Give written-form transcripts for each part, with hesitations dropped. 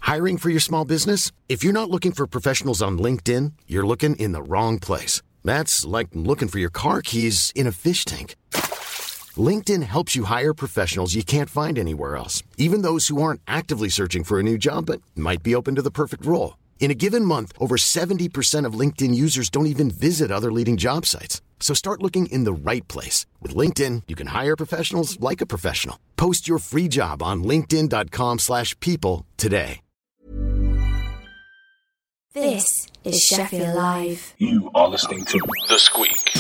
Hiring for your small business? If you're not looking for professionals on LinkedIn, you're looking in the wrong place. That's like looking for your car keys in a fish tank. LinkedIn helps you hire professionals you can't find anywhere else, even those who aren't actively searching for a new job but might be open to the perfect role. In a given month, over 70% of LinkedIn users don't even visit other leading job sites. So start looking in the right place. With LinkedIn, you can hire professionals like a professional. Post your free job on linkedin.com/people today. This is Sheffield Live. You are listening to The Squeak.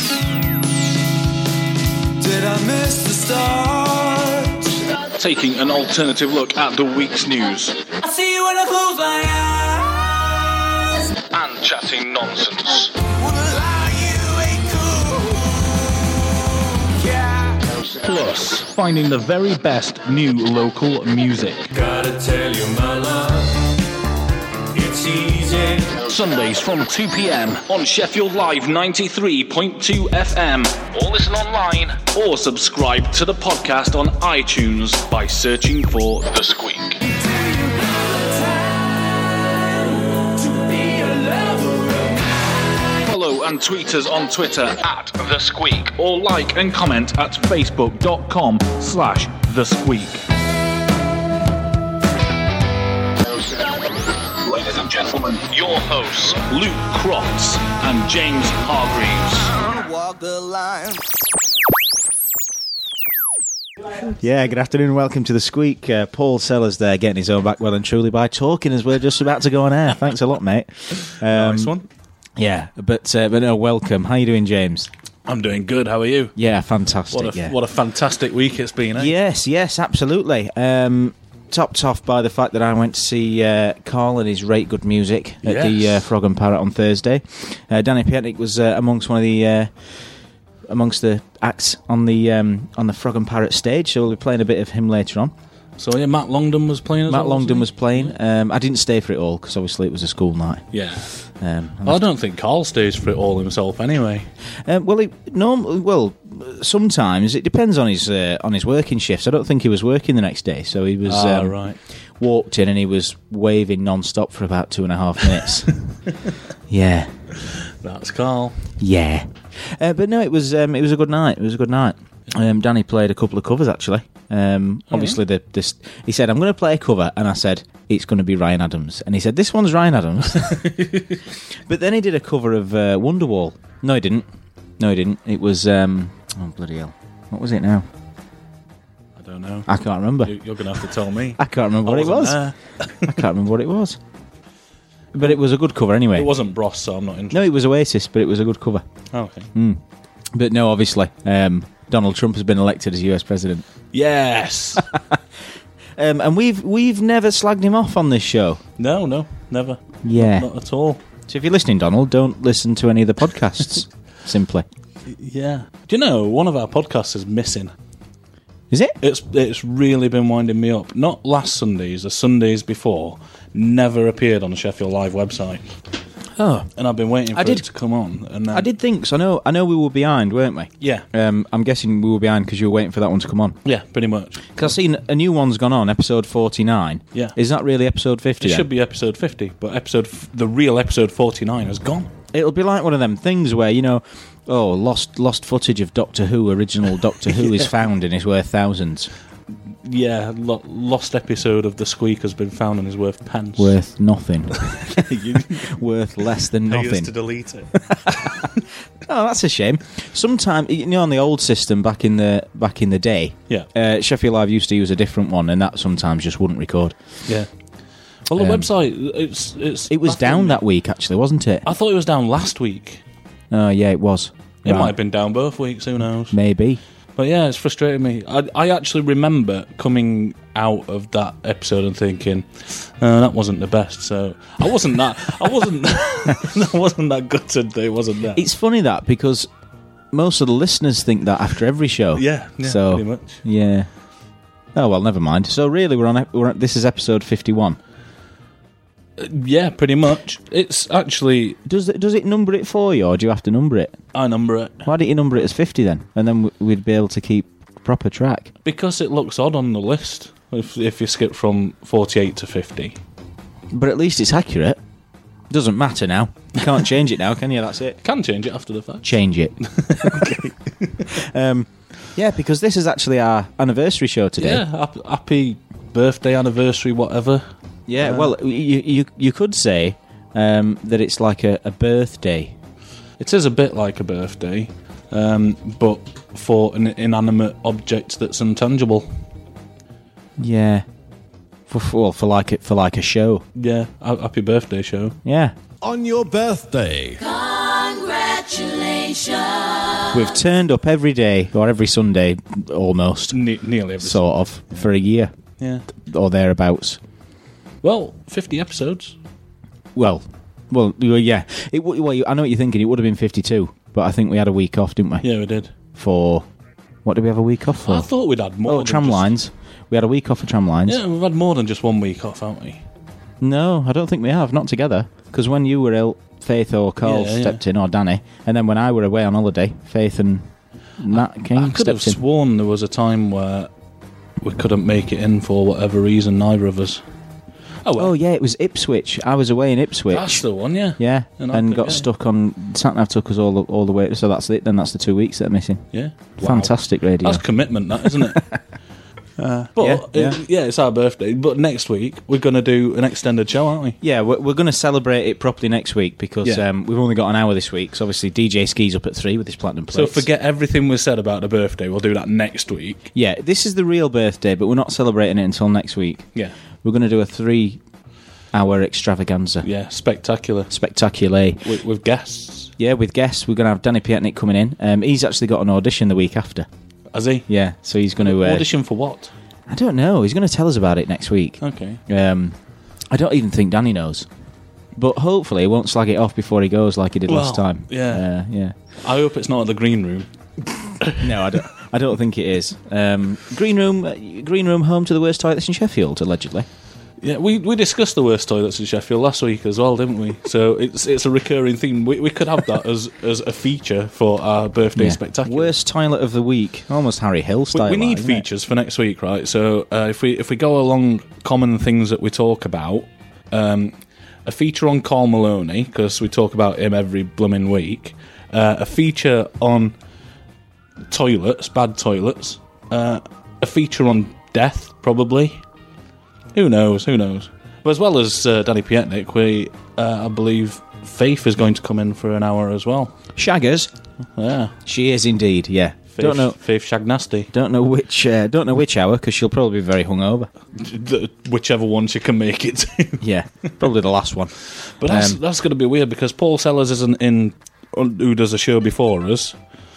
Did I miss the start? Taking an alternative look at the week's news. I see you when I close my eyes. And chatting nonsense. Plus, finding the very best new local music. Gotta tell you, my love, it's easy. Sundays from 2 p.m. on Sheffield Live 93.2 FM. Or listen online, or subscribe to the podcast on iTunes by searching for The Squeak. Follow and tweet us on Twitter at The Squeak, or like and comment at facebook.com/The Squeak. Ladies and gentlemen, your hosts, Luke Crofts and James Hargreaves. Walk the line. Yeah, good afternoon and welcome to The Squeak. Paul Sellers there getting his own back well and truly by talking as we're just about to go on air. Thanks a lot, mate. Nice one. Yeah, but no, welcome. How you doing, James? I'm doing good, how are you? Yeah, fantastic. What a fantastic week it's been, eh? Yes, absolutely. Topped off by the fact that I went to see Carl and his Rate Good Music at the Frog and Parrot on Thursday. Danny Pietnik was amongst the acts on the Frog and Parrot stage, so we'll be playing a bit of him later on. So yeah, Matt Longdon was playing as well. Matt Longdon was playing. I didn't stay for it all because obviously it was a school night. Yeah. I don't think Carl stays for it all himself anyway. Sometimes it depends on his working shifts. I don't think he was working the next day, so he was right. Walked in and he was waving non-stop for about 2.5 minutes. Yeah, that's Carl. Yeah, but no, it was a good night. It was a good night. Danny played a couple of covers actually. Obviously, he said, "I'm going to play a cover," and I said, "It's going to be Ryan Adams." And he said, "This one's Ryan Adams." But then he did a cover of Wonderwall. No, he didn't. It was oh bloody hell! What was it now? I don't know. I can't remember. You're going to have to tell me. I can't remember what it was. I can't remember what it was. But it was a good cover anyway. It wasn't Bros, so I'm not interested. No, it was Oasis, but it was a good cover. Oh, okay. But no, obviously, Donald Trump has been elected as US president. Yes. And we've never slagged him off on this show. No, never. Yeah. Not at all. So if you're listening, Donald, don't listen to any of the podcasts, simply. Yeah. Do you know, one of our podcasts is missing. Is it? It's really been winding me up. Not last Sundays, the Sundays before, never appeared on the Sheffield Live website. Oh. And I've been waiting for it to come on. And then... I did think so. I know we were behind, weren't we? Yeah. I'm guessing we were behind because you were waiting for that one to come on. Yeah, pretty much. Because I've seen a new one's gone on, episode 49. Yeah. Is that really episode 50 It should be episode 50, but the real episode 49 has gone. It'll be like one of them things where, lost footage of Doctor Who, original Doctor Who is found and is worth thousands. Yeah, lost episode of The Squeak has been found and is worth pence. Worth nothing. Worth less than nothing. I used to delete it. Oh, that's a shame. Sometimes, on the old system back in the day, Sheffield Live used to use a different one, and that sometimes just wouldn't record. Yeah. Well, the website, it was down that week, actually, wasn't it? I thought it was down last week. Oh, yeah, it was. It might have been down both weeks, who knows? Maybe. But yeah, it's frustrating me. I actually remember coming out of that episode and thinking, that wasn't the best. So I wasn't that gutted that it wasn't there. It's funny that because most of the listeners think that after every show. Yeah, so, pretty much. Yeah. Oh well, never mind. So really, this is episode 51. Yeah, pretty much. It's actually... Does it number it for you, or do you have to number it? I number it. Why don't you number it as 50 then? And then we'd be able to keep proper track. Because it looks odd on the list if you skip from 48 to 50. But at least it's accurate. Doesn't matter now. You can't change it now, can you? That's it. Can change it after the fact. Change it. Yeah, because this is actually our anniversary show today. Yeah, happy birthday, anniversary, whatever. Yeah, well, you could say that it's like a birthday. It is a bit like a birthday, but for an inanimate object that's intangible. Yeah, for like a show. Yeah, happy birthday show. Yeah, On your birthday. Congratulations. we've turned up every day or every Sunday, almost, Nearly every sort of, for a year Yeah. or thereabouts. Well, 50 episodes. Well, yeah. I know what you're thinking. It would have been 52, but I think we had a week off, didn't we? Yeah, we did. For what did we have a week off for? I thought we'd had more. Oh, than tram just- lines. We had a week off for tram lines. Yeah, we've had more than just 1 week off, haven't we? No, I don't think we have. Not together. Because when you were ill, Faith or Carl stepped in, or Danny. And then when I were away on holiday, Faith and Nat King I could have stepped in. sworn there was a time where we couldn't make it in for whatever reason, neither of us. Oh, well. Oh, yeah, it was Ipswich. I was away in Ipswich. That's the one, yeah. Yeah, And and I got think, stuck on... Sat-nav took us all the way... So that's it, then that's the 2 weeks that are missing. Yeah. Wow. Fantastic radio. That's commitment, that, isn't it? But, yeah. it's our birthday. But next week, we're going to do an extended show, aren't we? Yeah, we're going to celebrate it properly next week because Yeah. we've only got an hour this week. So obviously DJ Ski's up at 3 with his platinum So plates. forget everything we said about the birthday. We'll do that next week. Yeah, this is the real birthday, but we're not celebrating it until next week. Yeah. We're going to do a 3-hour extravaganza. Yeah, spectacular. Spectacular. With guests. Yeah, with guests. We're going to have Danny Pietnik coming in. He's actually got an audition the week after. Has he? Yeah, so he's going to... Audition for what? I don't know. He's going to tell us about it next week. Okay. I don't even think Danny knows. But hopefully he won't slag it off before he goes like he did last time. yeah. Yeah. I hope it's not at the green room. No, I don't think it is. Green room home to the worst toilets in Sheffield, allegedly. Yeah, we discussed the worst toilets in Sheffield last week as well, didn't we? So it's a recurring theme. We could have that as a feature for our birthday spectacular. Worst toilet of the week, almost Harry Hill style. We need isn't it? features for next week, right? So if we go along common things that we talk about, a feature on Carl Maloney, because we talk about him every blooming week, a feature on toilets, bad toilets, a feature on death, probably. Who knows? But as well as Danny Pietnik, I believe Faith is going to come in for an hour as well. Shaggers. Yeah. She is indeed. Yeah. Faith Shagnasty. Don't know which hour because she'll probably be very hungover. Whichever one she can make it to. Yeah, probably the last one. But that's going to be weird because Paul Sellers isn't in, who does a show before us,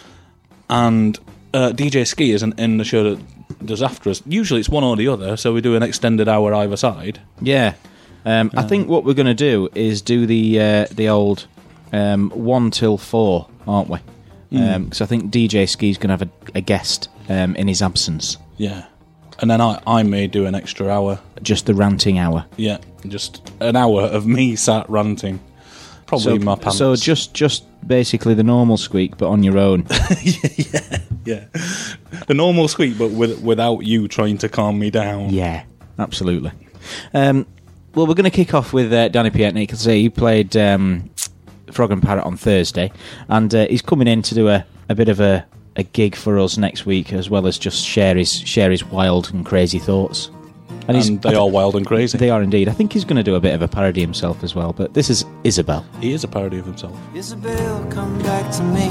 and DJ Ski isn't in the show that does after us. Usually it's one or the other, so we do an extended hour either side. Yeah. I think what we're going to do is do the old 1 till 4, aren't we? Because I think DJ Ski's going to have a guest in his absence. Yeah. And then I may do an extra hour. Just the ranting hour. Yeah, just an hour of me sat ranting. Probably my pants. So just basically the normal squeak, but on your own. Yeah. The normal squeak, but without you trying to calm me down. Yeah, absolutely. Well, we're going to kick off with Danny Pietnik. Because he played Frog and Parrot on Thursday, and he's coming in to do a bit of a gig for us next week, as well as just share his wild and crazy thoughts. And they are wild and crazy. They are indeed. I think he's going to do a bit of a parody himself as well, but this is Isabel. He is a parody of himself. Isabel, come back to me.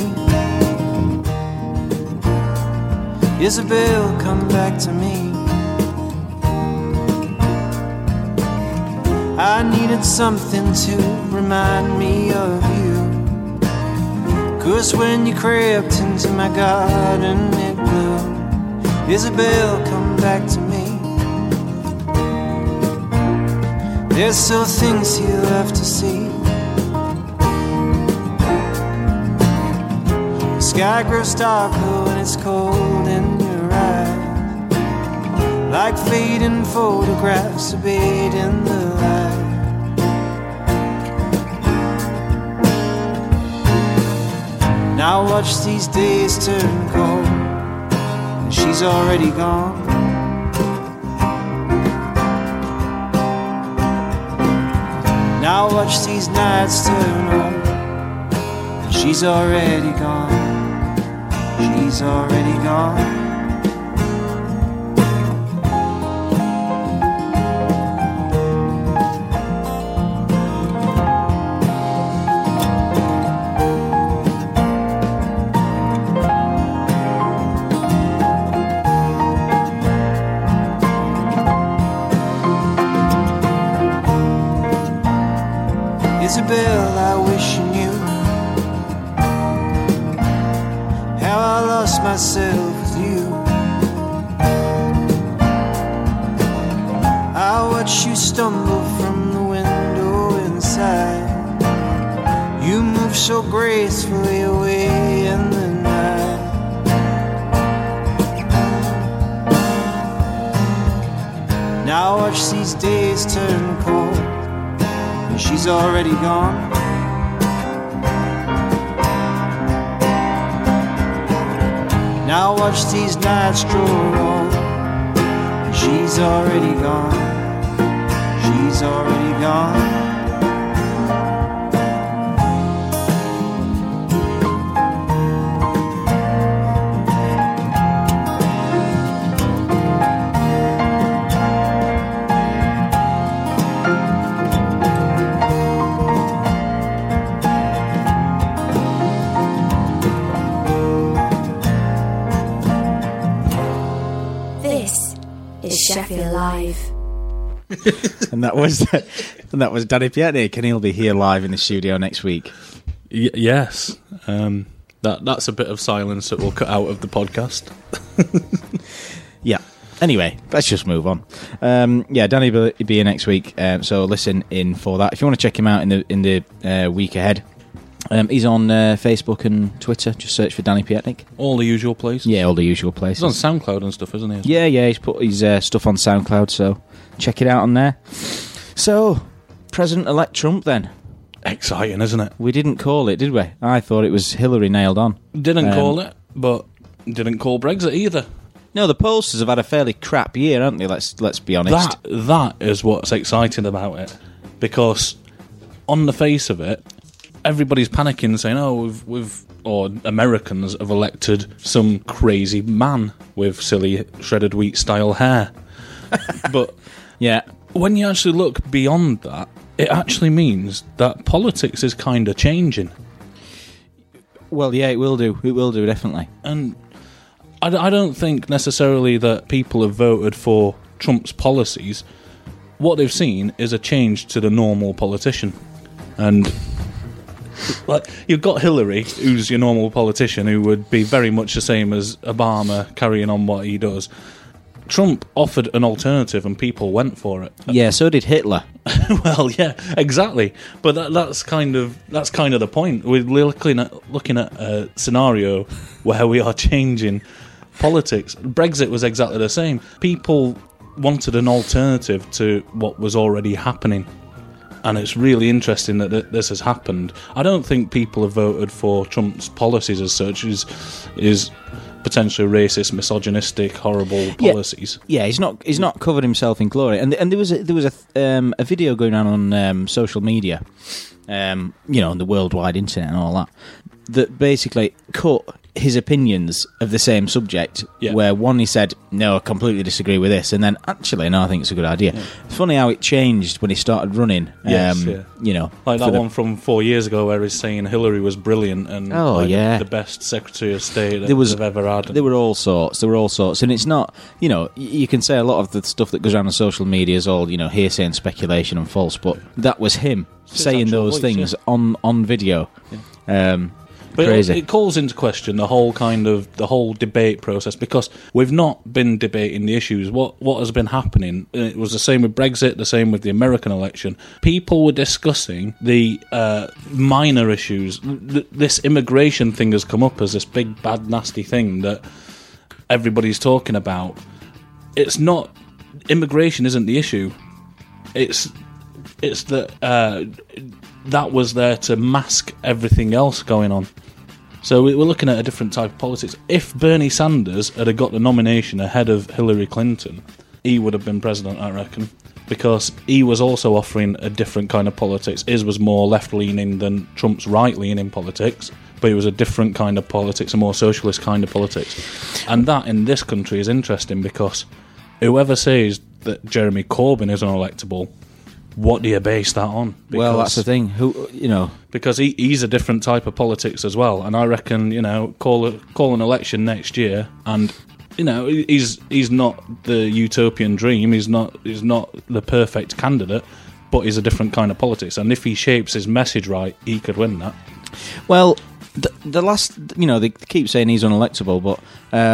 Isabel, come back to me. I needed something to remind me of you. 'Cause when you crept into my garden it blew. Isabel, come back to me. There's still things you left to see. The sky grows darker when it's cold in your eyes, like fading photographs of bathed in the light. Now watch these days turn cold, and she's already gone. Now watch these nights turn on. She's already gone. She's already gone. Isabel, I wish you knew how I lost myself with you. I watch you stumble from the window inside. You move so gracefully away in the night. Now watch these days turn cold. She's already gone. Now watch these nights grow long. She's already gone. She's already gone. Sheffield Live. And that was Danny Pietnik, and he'll be here live in the studio next week. Yes. That's a bit of silence that we'll cut out of the podcast. Yeah. Anyway, let's just move on. Danny will be here next week, so listen in for that. If you want to check him out in the week ahead, he's on Facebook and Twitter. Just search for Danny Pietnik. All the usual places? Yeah, all the usual places. He's on SoundCloud and stuff, isn't he? Yeah, he's put his stuff on SoundCloud, so check it out on there. So, President-elect Trump then. Exciting, isn't it? We didn't call it, did we? I thought it was Hillary nailed on. Didn't call it, but didn't call Brexit either. No, the pollsters have had a fairly crap year, haven't they? Let's be honest. That is what's exciting about it. Because on the face of it, everybody's panicking, saying, or Americans have elected some crazy man with silly shredded wheat style hair. But yeah, when you actually look beyond that, it actually means that politics is kind of changing. Well, yeah, it will do. It will do, definitely. And I don't think necessarily that people have voted for Trump's policies. What they've seen is a change to the normal politician. And like, you've got Hillary, who's your normal politician, who would be very much the same as Obama, carrying on what he does. Trump offered an alternative, and people went for it. Yeah, so did Hitler. Well, yeah, exactly. But that's kind of the point. We're looking at a scenario where we are changing politics. Brexit was exactly the same. People wanted an alternative to what was already happening. And it's really interesting that this has happened. I don't think people have voted for Trump's policies as such. Is potentially racist, misogynistic, horrible policies. Yeah, he's not covered himself in glory. And there was a video going on social media, on the worldwide internet and all that basically cut his opinions of the same subject, where one he said, no, I completely disagree with this, and then, actually, no, I think it's a good idea. Yeah. It's funny how it changed when he started running. Yes, like that one from 4 years ago where he's saying Hillary was brilliant and the best Secretary of State that they've ever had. There were all sorts, and it's not, you can say a lot of the stuff that goes around on social media is all, hearsay and speculation and false, but that was him saying those things on video. Yeah. But crazy. It calls into question the whole debate process, because we've not been debating the issues. What has been happening? It was the same with Brexit, the same with the American election. People were discussing the minor issues. This immigration thing has come up as this big, bad, nasty thing that everybody's talking about. It's not. Immigration isn't the issue. It's that that was there to mask everything else going on. So we're looking at a different type of politics. If Bernie Sanders had got the nomination ahead of Hillary Clinton, he would have been president, I reckon. because he was also offering a different kind of politics. His was more left-leaning than Trump's right-leaning politics, but it was a different kind of politics, a more socialist kind of politics. And that, in this country, is interesting because whoever says that Jeremy Corbyn is unelectable, what do you base that on? Well, that's the thing. Because he's a different type of politics as well, and I reckon, call an election next year, and he's not the utopian dream. He's not the perfect candidate, but he's a different kind of politics. And if he shapes his message right, he could win that. Well, the last, they keep saying he's unelectable, but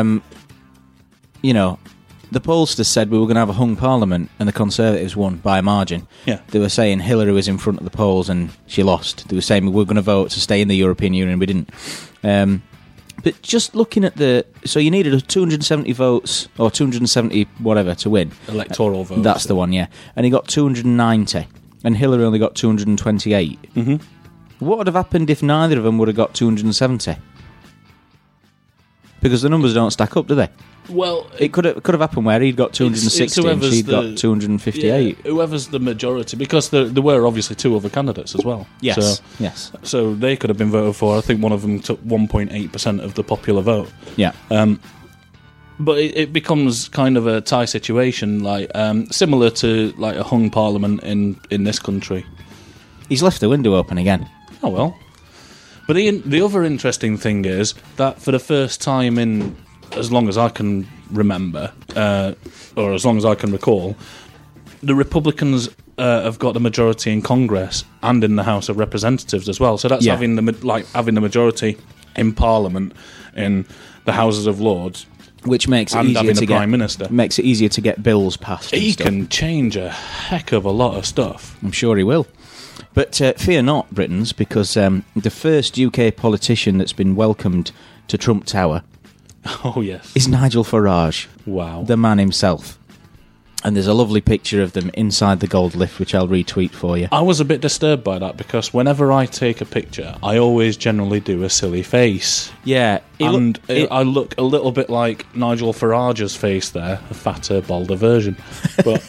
the pollsters said we were going to have a hung parliament, and the Conservatives won by a margin. Yeah. They were saying Hillary was in front of the polls and she lost. They were saying we were going to vote to stay in the European Union, we didn't. But just looking at so you needed 270 votes, or 270 whatever, to win. Electoral votes. That's the one, yeah. And he got 290, and Hillary only got 228. Mm-hmm. What would have happened if neither of them would have got 270? Because the numbers don't stack up, do they? Well, it could have happened where he'd got 260 and she'd got 258. Yeah, whoever's the majority, because there were obviously two other candidates as well. Yes, So they could have been voted for. I think one of them took 1.8% of the popular vote. Yeah. But it becomes kind of a tie situation, like similar to like a hung parliament in this country. He's left the window open again. Oh well. But the other interesting thing is that for the first time in as long as I can remember, or as long as I can recall, the Republicans have got the majority in Congress and in the House of Representatives as well. So that's having the majority in Parliament, in the Houses of Lords, which makes it and easier having to the get Prime Minister. Makes it easier to get bills passed. He can change a heck of a lot of stuff. I'm sure he will. But fear not, Britons, because the first UK politician that's been welcomed to Trump Tower. Oh, yes. Is Nigel Farage. Wow. The man himself. And there's a lovely picture of them inside the gold lift, which I'll retweet for you. I was a bit disturbed by that, because whenever I take a picture, I always generally do a silly face. Yeah. I look a little bit like Nigel Farage's face there, a fatter, bolder version. But,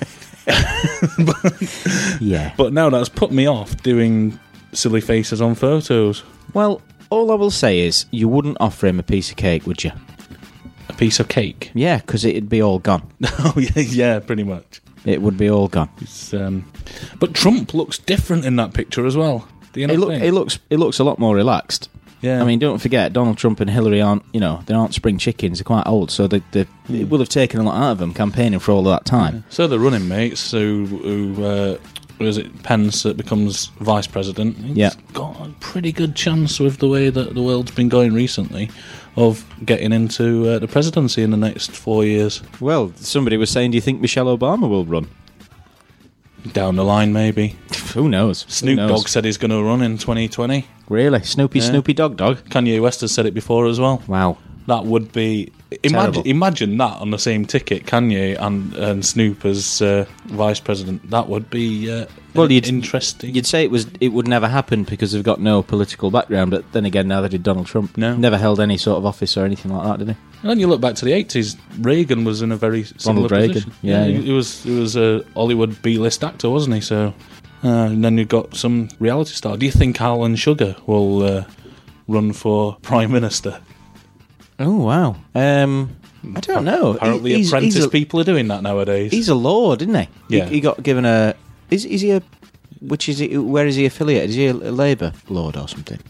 yeah. But now that's put me off doing silly faces on photos. Well, all I will say is, you wouldn't offer him a piece of cake, would you? A piece of cake? Yeah, because it'd be all gone. Oh, yeah, pretty much. It would be all gone. But Trump looks different in that picture as well. Do you know It looks a lot more relaxed. Yeah. I mean, don't forget, Donald Trump and Hillary aren't, they aren't spring chickens. They're quite old, so it will have taken a lot out of them campaigning for all of that time. Yeah. So the running mates who was it Pence that becomes vice president? He's got a pretty good chance with the way that the world's been going recently of getting into the presidency in the next 4 years. Well, somebody was saying, do you think Michelle Obama will run? Down the line, maybe. Who knows? Snoop Dogg said he's going to run in 2020. Really? Snoopy Dogg? Kanye West has said it before as well. Wow. That would be... Imagine that on the same ticket, Kanye and Snoop as vice president. That would be interesting. You'd say it would never happen because they've got no political background, but then again, neither did Donald Trump. No. Never held any sort of office or anything like that, did he? And then you look back to the 80s, Reagan was in a very similar position. Yeah. He was a Hollywood B-list actor, wasn't he? So, and then you've got some reality star. Do you think Alan Sugar will run for Prime Minister? Oh, wow. I don't know. Apparently apprentice people are doing that nowadays. He's a lord, isn't he? Yeah. He got given a... Is he a... Which is he? Where is he affiliated? Is he a Labour lord or something?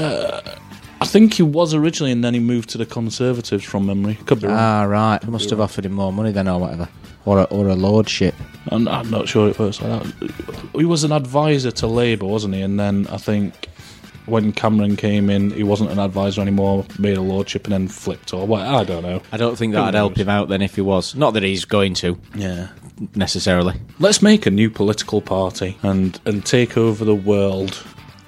I think he was originally, and then he moved to the Conservatives from memory. Could be wrong. Ah, right. They must have offered him more money then or whatever. Or a lordship. I'm not sure it works like that. He was an advisor to Labour, wasn't he? And then I think when Cameron came in, he wasn't an advisor anymore, made a lordship and then flipped or what. I don't know. I don't think that'd help him out then if he was. Not that he's going to. Yeah. Necessarily. Let's make a new political party and take over the world.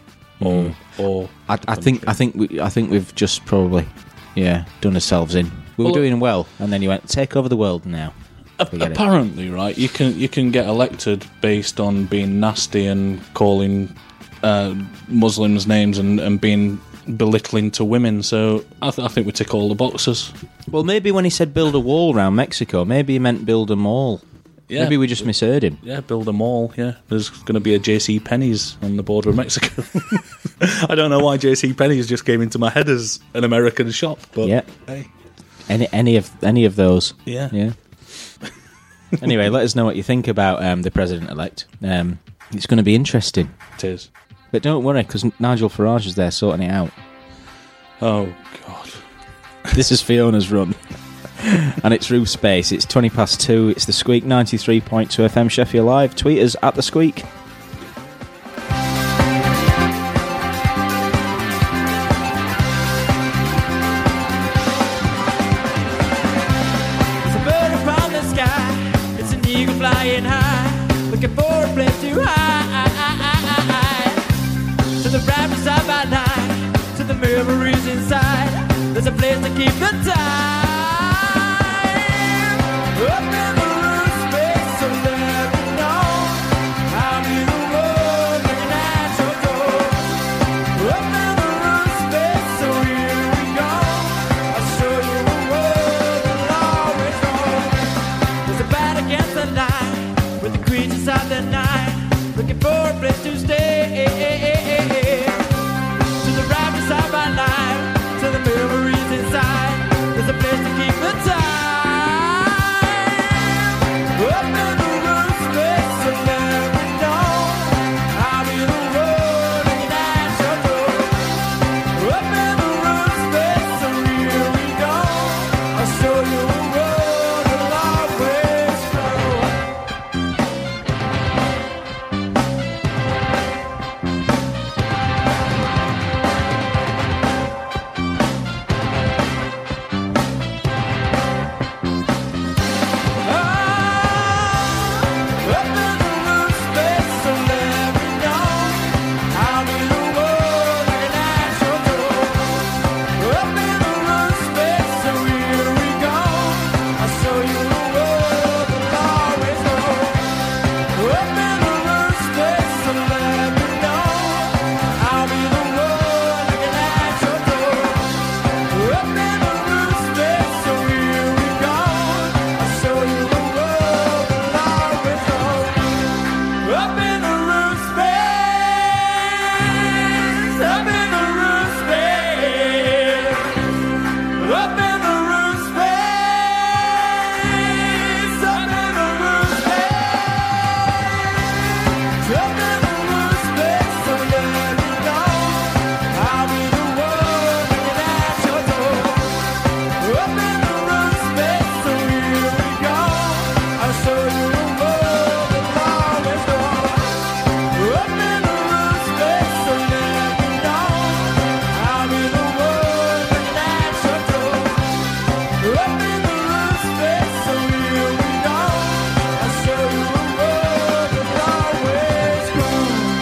Or I think we've just probably done ourselves in. We were doing well, and then you went take over the world now. Apparently, right? You can get elected based on being nasty and calling Muslims names and being belittling to women. So I think we tick all the boxes. Well, maybe when he said build a wall around Mexico, maybe he meant build a mall Yeah. Maybe we just misheard him. Yeah, build a mall, yeah. There's going to be a J.C. Penney's on the border of Mexico. I don't know why J.C. Penney's just came into my head as an American shop, but Yeah. hey. Any of those. Yeah. Yeah. Anyway, let us know what you think about the president-elect. It's going to be interesting. It is. But don't worry, because Nigel Farage is there sorting it out. Oh, God. This is Fiona's run. And it's Roof Space. It's 2:20. It's the Squeak 93.2 FM Sheffield Live. Tweet us at the Squeak. It's a bird upon the sky. It's an eagle flying high, looking for a place to hide. To the rapids of our night, to the memories inside. There's a place to keep the time. Up in the roof space, so let me know. I'll be the one looking at your door. Up in the roof space, so here we go. I'll show you a world that'll always know. There's a battle against the night, with the creatures of the night, looking for a place to stay. To the rapids of our life, to the memories inside, there's a place to keep the time. Up in the roof space, so let me know. I'll be the one looking at your door. Up in the roof space, so here we go. I'll show you a world that'll always grow. Up in the roof space, so let me know. I'll be the one looking at your door. Up in the roof space, so here we go. I'll show you the world that'll always know. Up in the roof space, so let me know. I'll be the one looking at your door. Up in the roof space, so here we go. I'll show you the world that'll always know. Up in the roof space, up in the roof space, up in the roof space, up in the roof space, up in the roof space, so let me know. I'll be the one looking at your door. Up in the roof space, so here we go. I'll show you a world that'll always know. Up in the roof space, so let me know. I'll be the one looking at your door. Up in the roof space, so here we go. I'll show you a world that'll always grow.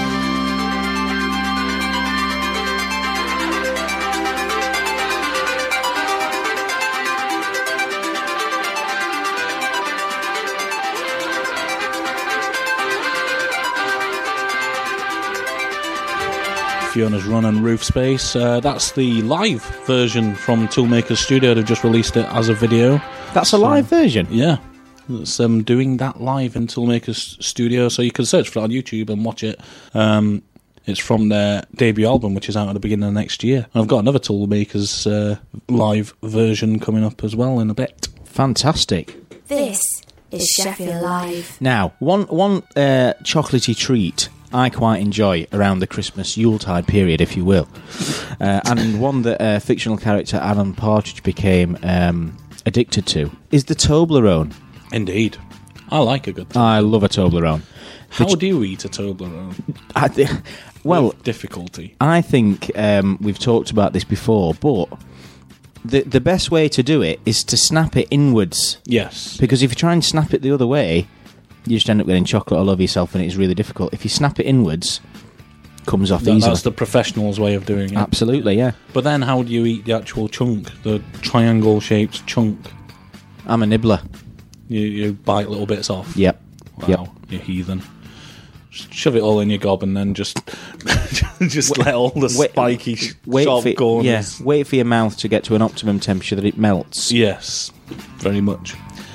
Fiona's Run and Roof Space. That's the live version from Toolmaker Studio. They've just released it as a video. That's a live version. Yeah. It's doing that live in Toolmaker Studio, so you can search for it on YouTube and watch it. It's from their debut album, which is out at the beginning of next year. And I've got another Toolmakers live version coming up as well in a bit. Fantastic. This is Sheffield Live. Now, one chocolatey treat I quite enjoy around the Christmas Yuletide period, if you will, and one that fictional character Alan Partridge became addicted to, is the Toblerone. Indeed. I like a good I love a Toblerone. How do you eat a Toblerone? Well, With difficulty. I think we've talked about this before, but the best way to do it is to snap it inwards. Yes. Because if you try and snap it the other way, you just end up getting chocolate all over yourself, and it's really difficult. If you snap it inwards, it comes off easily. That's the professional's way of doing it. Absolutely, yeah. But then how do you eat the actual chunk? The triangle-shaped chunk? I'm a nibbler. You bite little bits off? Yep. Wow, Yep. you heathen. Just shove it all in your gob and then just let all the spiky sharp corners... wait for your mouth to get to an optimum temperature that it melts. Yes, very much.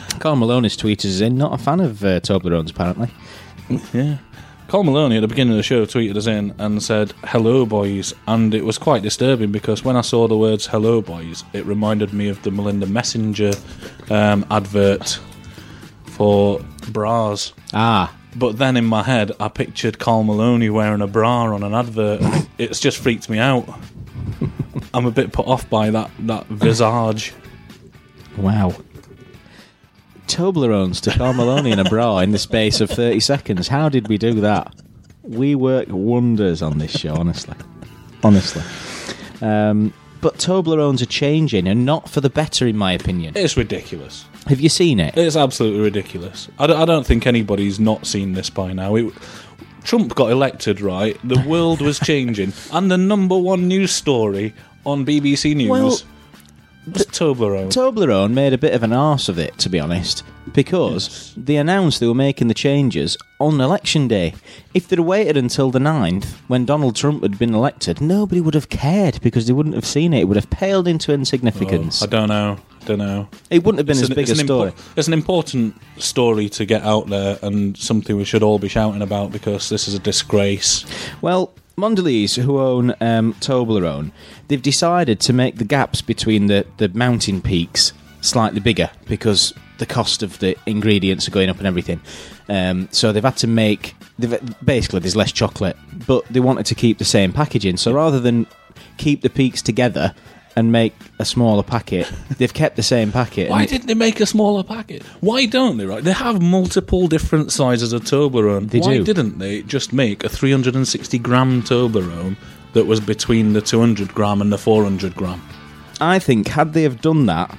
Carl Maloney's tweeted us in, not a fan of Toblerones, apparently. Yeah. Carl Maloney at the beginning of the show tweeted us in and said, "Hello, boys," and it was quite disturbing because when I saw the words "Hello, boys," it reminded me of the Melinda Messenger advert for bras. Ah. But then in my head, I pictured Carl Maloney wearing a bra on an advert, and it's just freaked me out. I'm a bit put off by that visage. Wow. Toblerones to Carl Maloney in a bra in the space of 30 seconds. How did we do that? We work wonders on this show, honestly. Honestly. But Toblerones are changing, and not for the better, in my opinion. It's ridiculous. Have you seen it? It's absolutely ridiculous. I don't think anybody's not seen this by now. Trump got elected, right? The world was changing, and the number one news story on BBC News was Toblerone. Toblerone made a bit of an arse of it, to be honest, because they announced they were making the changes on election day. If they'd waited until the 9th, when Donald Trump had been elected, nobody would have cared because they wouldn't have seen it. It would have paled into insignificance. I don't know. It wouldn't have been as big a story. It's an important story to get out there and something we should all be shouting about because this is a disgrace. Well, Mondelez, who own Toblerone, they've decided to make the gaps between the mountain peaks slightly bigger because the cost of the ingredients are going up and everything. So they've had to make... Basically, there's less chocolate, but they wanted to keep the same packaging. So rather than keep the peaks together and make a smaller packet, they've kept the same packet. Why didn't they make a smaller packet? Why don't they, right? They have multiple different sizes of Toblerone. Why didn't they just make a 360-gram Toblerone that was between the 200-gram and the 400-gram? I think, had they have done that,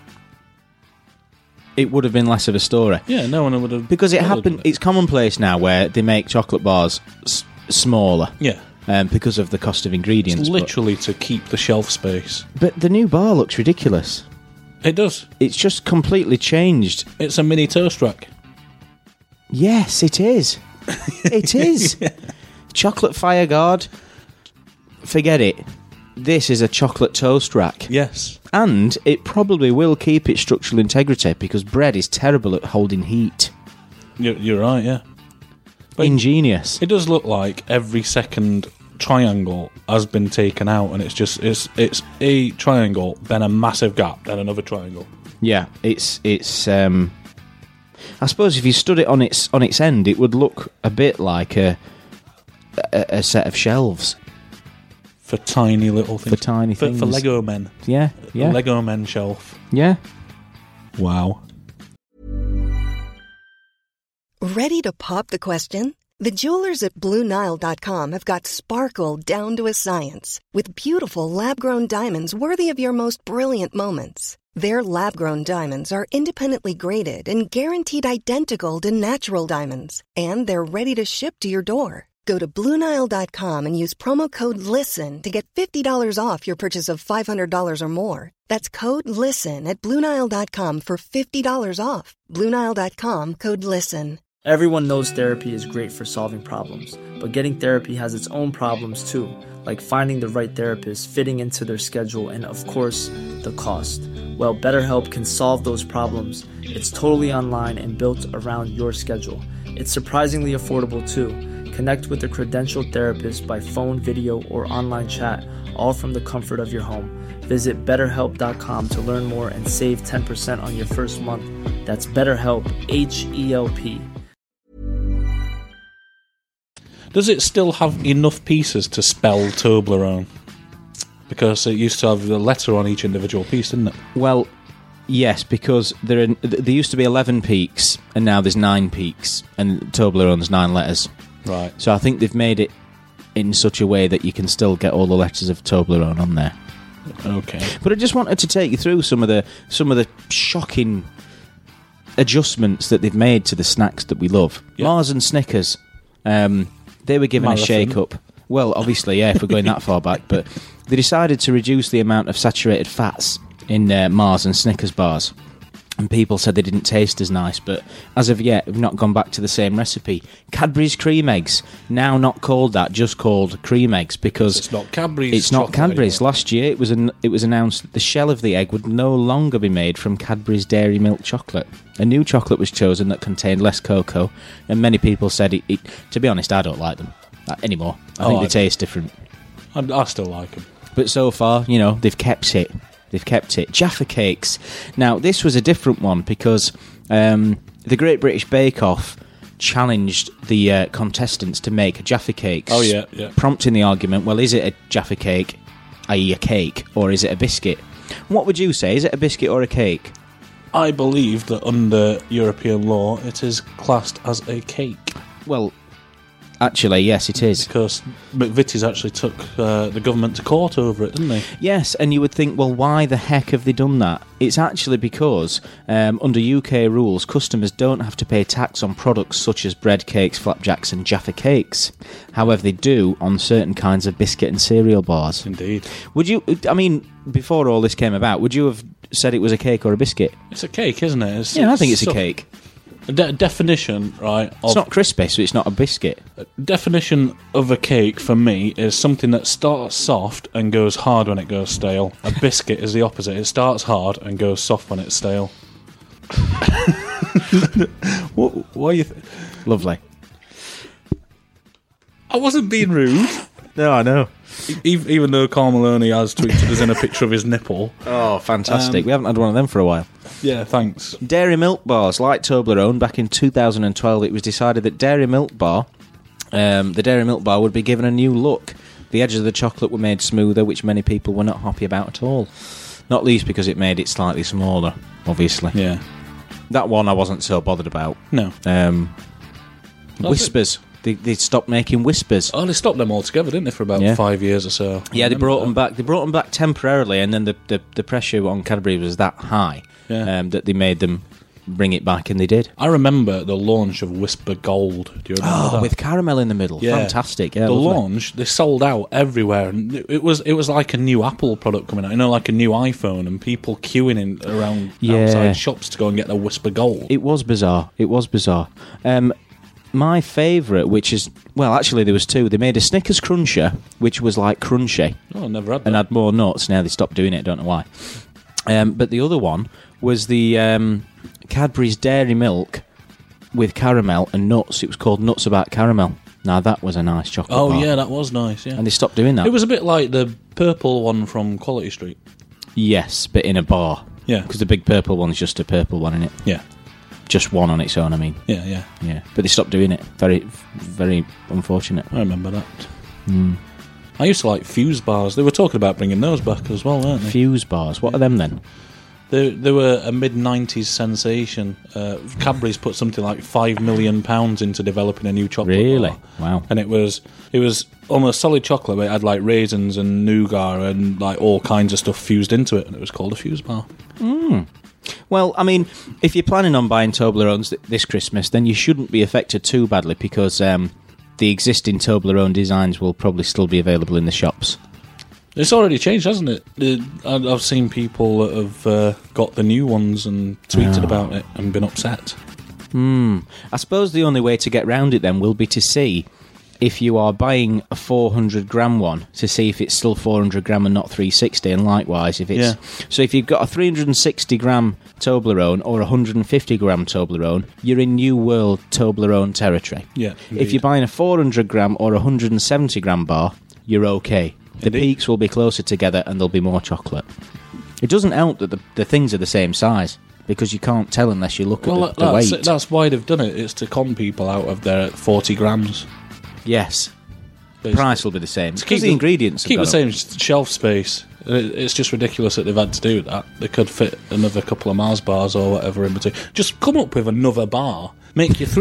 it would have been less of a story. Yeah, no one would have... Because it happened. It's commonplace now where they make chocolate bars smaller. Yeah. Because of the cost of ingredients. It's literally to keep the shelf space. But the new bar looks ridiculous. It does. It's just completely changed. It's a mini toast rack. Yes, it is. It is. Yeah. Chocolate fire guard. Forget it. This is a chocolate toast rack. Yes. And it probably will keep its structural integrity because bread is terrible at holding heat. You're right, yeah. But ingenious. It does look like every second triangle has been taken out, and it's a triangle, then a massive gap, then another triangle. Yeah, it's. I suppose if you stood it on its end, it would look a bit like a set of shelves for tiny little things. For tiny things. For Lego men. Yeah. A Lego men shelf. Yeah. Wow. Ready to pop the question? The jewelers at BlueNile.com have got sparkle down to a science with beautiful lab-grown diamonds worthy of your most brilliant moments. Their lab-grown diamonds are independently graded and guaranteed identical to natural diamonds, and they're ready to ship to your door. Go to BlueNile.com and use promo code LISTEN to get $50 off your purchase of $500 or more. That's code LISTEN at BlueNile.com for $50 off. BlueNile.com, code LISTEN. Everyone knows therapy is great for solving problems, but getting therapy has its own problems too, like finding the right therapist, fitting into their schedule, and of course, the cost. Well, BetterHelp can solve those problems. It's totally online and built around your schedule. It's surprisingly affordable too. Connect with a credentialed therapist by phone, video, or online chat, all from the comfort of your home. Visit BetterHelp.com to learn more and save 10% on your first month. That's BetterHelp, H-E-L-P. Does it still have enough pieces to spell Toblerone? Because it used to have the letter on each individual piece, didn't it? Well, yes, because there used to be 11 peaks, and now there's 9 peaks, and Toblerone's 9 letters. Right. So I think they've made it in such a way that you can still get all the letters of Toblerone on there. Okay. But I just wanted to take you through some of the shocking adjustments that they've made to the snacks that we love. Yep. Mars and Snickers. They were given a shake-up. Well, obviously, yeah, if we're going that far back, but they decided to reduce the amount of saturated fats in Mars and Snickers bars. and people said they didn't taste as nice, but as of yet, we've not gone back to the same recipe. Cadbury's cream eggs, now not called that, just called cream eggs, because It's not Cadbury's. it's not chocolate Cadbury's. anymore. Last year, it was announced that the shell of the egg would no longer be made from Cadbury's Dairy Milk chocolate. A new chocolate was chosen that contained less cocoa, and many people said it to be honest, I don't like them anymore. I think they taste different. I still like them. But so far, you know, they've kept it. They've kept it. Jaffa Cakes. Now, this was a different one because the Great British Bake Off challenged the contestants to make Jaffa Cakes. Oh, yeah, yeah. Prompting the argument, well, is it a Jaffa Cake, i.e. a cake, or is it a biscuit? What would you say? Is it a biscuit or a cake? I believe that under European law, it is classed as a cake. Well, actually, yes, it is. Because McVitie's actually took the government to court over it, didn't they? Yes, and you would think, well, why the heck have they done that? It's actually because, under UK rules, customers don't have to pay tax on products such as bread cakes, flapjacks and Jaffa Cakes. However, they do on certain kinds of biscuit and cereal bars. Indeed. Would you, I mean, before all this came about, would you have said it was a cake or a biscuit? It's a cake, isn't it? Yeah, I think it's a cake. Definition, right? It's not crispy, so it's not a biscuit. Definition of a cake for me is something that starts soft and goes hard when it goes stale. A biscuit is the opposite. It starts hard and goes soft when it's stale. What are you? Lovely. I wasn't being rude. No, I know. Even though Carl Maloney has tweeted us in a picture of his nipple. Oh, fantastic. We haven't had one of them for a while. Yeah, thanks. Dairy Milk Bars, like Toblerone, back in 2012, it was decided that Dairy Milk Bar, the Dairy Milk Bar would be given a new look. The edges of the chocolate were made smoother, which many people were not happy about at all. Not least because it made it slightly smaller, obviously. Yeah. That one I wasn't so bothered about. No. Whispers. They stopped making Whispers. Oh, they stopped them altogether, didn't they, for about 5 years or so? Yeah, they brought them back. They brought them back temporarily, and then the pressure on Cadbury was that high that they made them bring it back, and they did. I remember the launch of Whisper Gold. Do you remember that? With caramel in the middle. Yeah. Fantastic. Yeah, the lovely. launch, they sold out everywhere, and it was like a new Apple product coming out. You know, like a new iPhone, and people queuing in around outside shops to go and get the Whisper Gold. It was bizarre. My favourite, which is... Well, actually, there was two. They made a Snickers Cruncher, which was like crunchy. Oh, I never had that. And had more nuts. Now they stopped doing it. I don't know why. But the other one was the Cadbury's Dairy Milk with caramel and nuts. It was called Nuts About Caramel. Now, that was a nice chocolate bar. Yeah, that was nice, yeah. And they stopped doing that. It was a bit like the purple one from Quality Street. Yes, but in a bar. Yeah. Because the big purple one's just a purple one, isn't it? Yeah. Just one on its own, I mean. Yeah. But they stopped doing it. Very, very unfortunate. I remember that. I used to like Fuse bars. They were talking about bringing those back as well, weren't they? Fuse bars. What are them then? They were a mid-90s sensation. Cadbury's put something like £5 million into developing a new chocolate Really? bar. Wow. And it was almost solid chocolate, but it had like raisins and nougat and like all kinds of stuff fused into it, and it was called a Fuse bar. Well, I mean, if you're planning on buying Toblerones this Christmas, then you shouldn't be affected too badly because the existing Toblerone designs will probably still be available in the shops. It's already changed, hasn't it? I've seen people that have got the new ones and tweeted about it and been upset. I suppose the only way to get round it then will be to see if you are buying a 400-gram one, to see if it's still 400-gram and not 360, and likewise if it's... Yeah. So if you've got a 360-gram Toblerone or a 150-gram Toblerone, you're in New World Toblerone territory. Yeah, If you're buying a 400-gram or a 170-gram bar, you're okay. The peaks will be closer together and there'll be more chocolate. It doesn't help that the things are the same size, because you can't tell unless you look at the weight. That's why they've done it. It's to con people out of their 40 grams. Yes. The Basically. price will be the same. Because the ingredients have keep the gone same up. shelf space. It's just ridiculous that they've had to do that. They could fit another couple of Mars bars or whatever in between. Just come up with another bar. Make your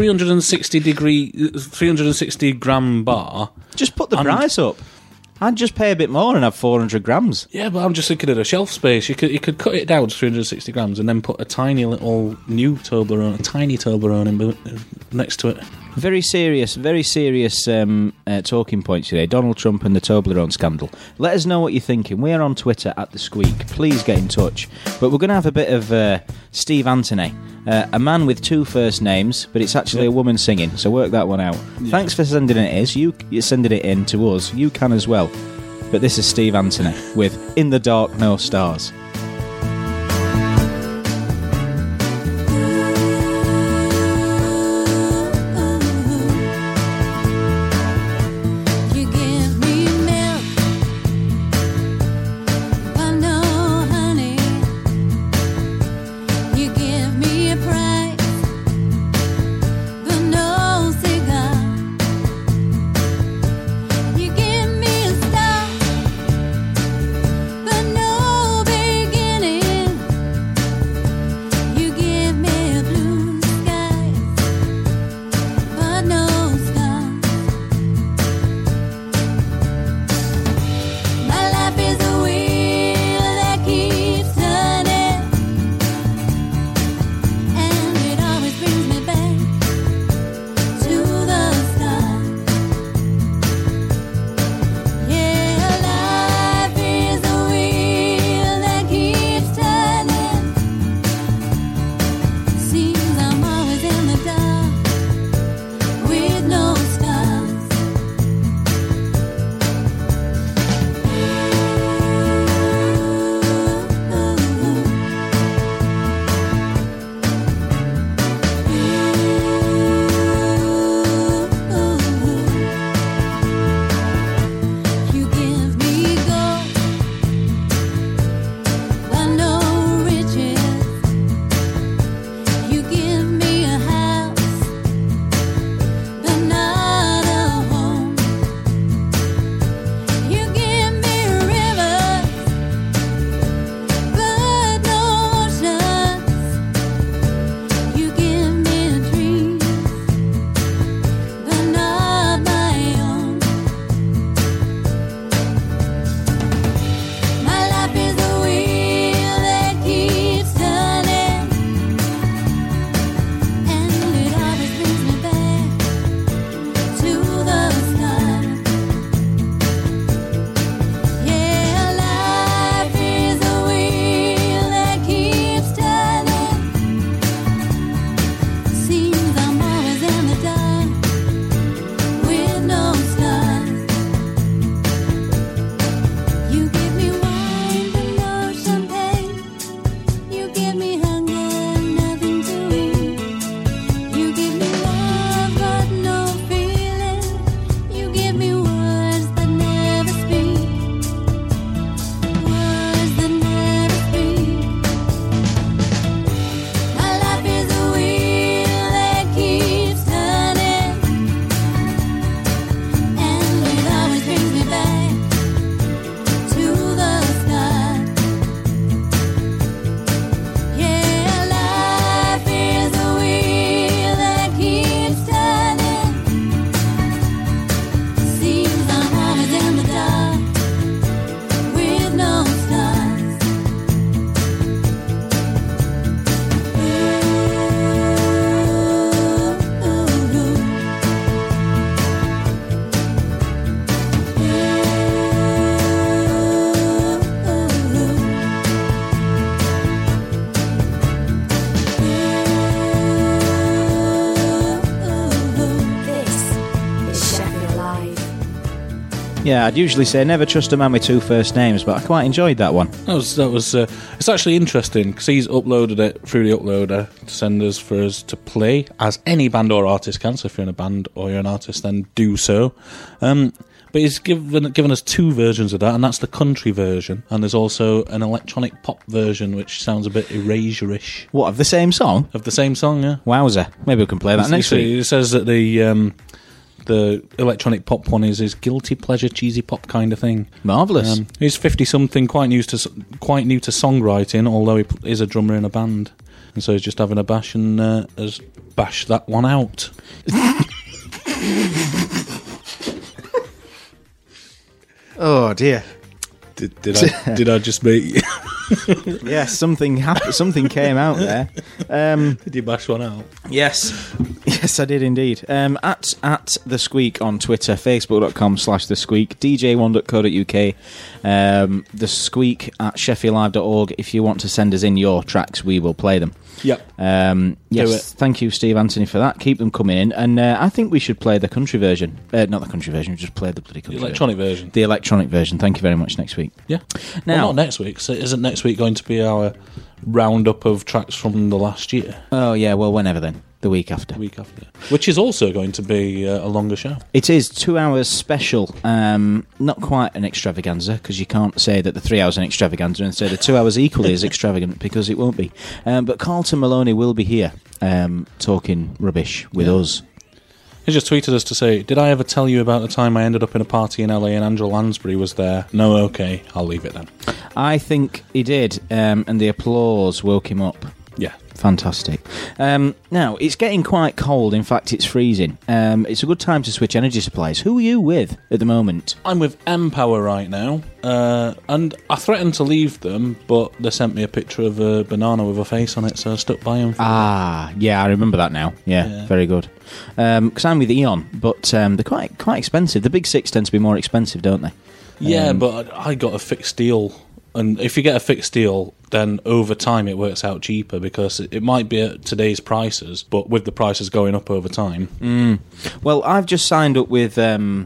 360 gram bar. Just put the price up. I'd just pay a bit more and have 400 grams. Yeah, but I'm just thinking of the shelf space. You could cut it down to 360 grams and then put a tiny little new Toblerone, a tiny Toblerone next to it. Very serious talking points today. Donald Trump and the Toblerone scandal. Let us know what you're thinking. We're on Twitter at The Squeak. Please get in touch. But we're going to have a bit of Steve Anthony, a man with two first names, but it's actually a woman singing, so work that one out. Yeah. Thanks for sending it in. You're sending it in to us. You can as well. But this is Steve Anthony with In the Dark, No Stars. Yeah, I'd usually say never trust a man with two first names, but I quite enjoyed that one. That was it's actually interesting because he's uploaded it through the uploader to send us for us to play, as any band or artist can. So if you're in a band or you're an artist, then do so. But he's given us two versions of that, and that's the country version, and there's also an electronic pop version, which sounds a bit Erasure-ish. What, of the same song? Of the same song, yeah. Wowzer. Maybe we can play that next week. It says that the electronic pop one is his guilty pleasure cheesy pop kind of thing. Marvellous. He's 50-something, quite new to songwriting, although he is a drummer in a band. And so he's just having a bash and has bashed that one out. Oh dear. Did I just make... Yes, something happened. Something came out there. Did you bash one out? Yes. Yes, I did indeed. At The Squeak on Twitter, facebook.com/The Squeak, dj1.co.uk, The Squeak at sheffieldlive.org. If you want to send us in your tracks, we will play them. Yep. Yes, thank you, Steve Anthony, for that. Keep them coming in. And I think we should play the country version. Not the country version, we just play the bloody country electronic version. The electronic version. Thank you very much. Next week. Yeah. Now, well, not next week. So isn't next week going to be our roundup of tracks from the last year? Oh, yeah, well, whenever then. The week after. Which is also going to be a longer show. It is 2 hours special. Not quite an extravaganza, because you can't say that the 3 hours an extravaganza and say the 2 hours equally as extravagant, because it won't be. But Carlton Maloney will be here talking rubbish with us. He just tweeted us to say, did I ever tell you about the time I ended up in a party in LA and Angela Lansbury was there? No, okay, I'll leave it then. I think he did, and the applause woke him up. Yeah. Fantastic. Now, it's getting quite cold. In fact, it's freezing. It's a good time to switch energy supplies. Who are you with at the moment? I'm with Empower right now. And I threatened to leave them, but they sent me a picture of a banana with a face on it, so I stuck by them. Ah, yeah, I remember that now. Yeah. Very good. Because I'm with Eon, but they're quite expensive. The big six tend to be more expensive, don't they? Yeah, but I got a fixed deal. And if you get a fixed deal, then over time it works out cheaper, because it might be at today's prices, but with the prices going up over time. Well, I've just signed up with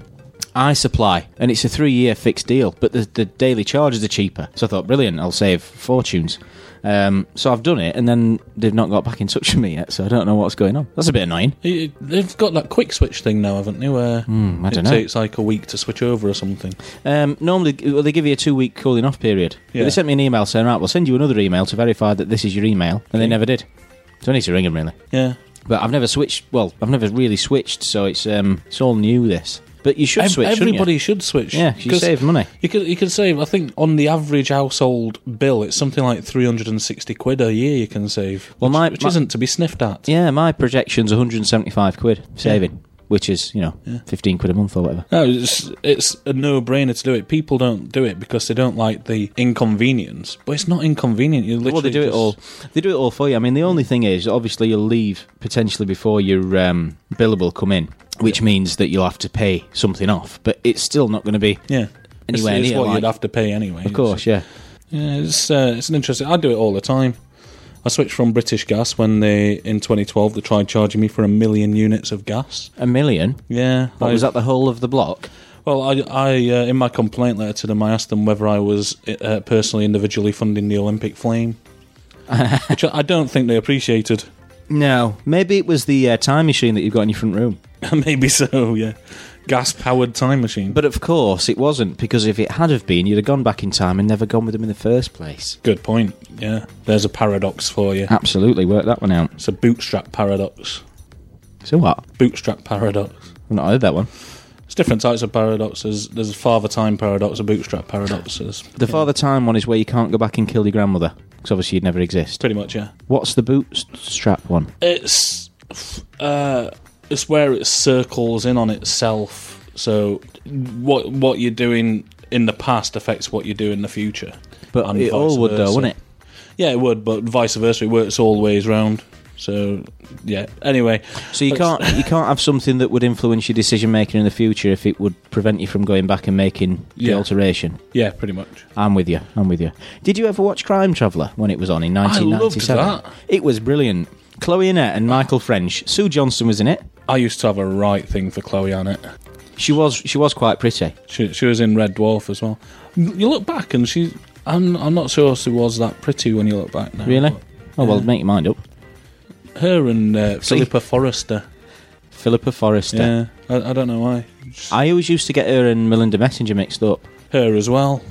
iSupply, and it's a 3-year fixed deal, but the daily charges are cheaper. So I thought, brilliant, I'll save fortunes. So I've done it, and then they've not got back in touch with me yet, so I don't know what's going on. That's a bit annoying. They've got that quick switch thing now, haven't they, where I don't know. It takes like a week to switch over or something. Normally, they give you a 2-week cooling off period. Yeah. But they sent me an email saying, right, we'll send you another email to verify that this is your email, and they never did. So I need to ring them, really. Yeah. But I've never switched, I've never really switched, so it's all new, this. But you should switch, everybody should switch. Yeah, you save money. You could save, I think, on the average household bill, it's something like 360 quid a year you can save, which isn't to be sniffed at. Yeah, my projection's 175 quid saving, which is, 15 quid a month or whatever. No, it's a no-brainer to do it. People don't do it because they don't like the inconvenience, but it's not inconvenient. You literally they do it all. They do it all for you. I mean, the only thing is, obviously, you'll leave potentially before your billable come in, which means that you'll have to pay something off, but it's still not going to be anywhere near. It's what like, you'd have to pay anyway. Of course, yeah. Yeah, it's an interesting. I do it all the time. I switched from British Gas when in 2012 they tried charging me for 1 million units of gas. 1 million? Yeah. Was that the whole of the block? Well, I in my complaint letter to them, I asked them whether I was personally, individually funding the Olympic flame, which I don't think they appreciated. No, maybe it was the time machine that you've got in your front room. Maybe so, yeah. Gas-powered time machine. But of course it wasn't, because if it had have been, you'd have gone back in time and never gone with them in the first place. Good point, yeah. There's a paradox for you. Absolutely, work that one out. It's a bootstrap paradox. So what? Bootstrap paradox. I've not heard that one. There's different types of paradoxes. There's a father time paradox, a bootstrap paradox. The father time one is where you can't go back and kill your grandmother, because obviously you'd never exist. Pretty much, yeah. What's the bootstrap one? It's where it circles in on itself. So what you're doing in the past affects what you do in the future. But it all would, though, wouldn't it? Yeah, it would, but vice versa. It works all ways round. So, yeah. Anyway. So you can't have something that would influence your decision making in the future if it would prevent you from going back and making the alteration. Yeah, pretty much. I'm with you. Did you ever watch Crime Traveller when it was on in 1997? I loved that. It was brilliant. Chloe Annette and Michael French. Sue Johnston was in it. I used to have a right thing for Chloe Annette. She was quite pretty. She was in Red Dwarf as well. You look back and I'm not sure she was that pretty when you look back now. Really? Well, make your mind up. Her and Philippa Forrester. Philippa Forrester. Yeah, I don't know why. I always used to get her and Melinda Messenger mixed up. Her as well.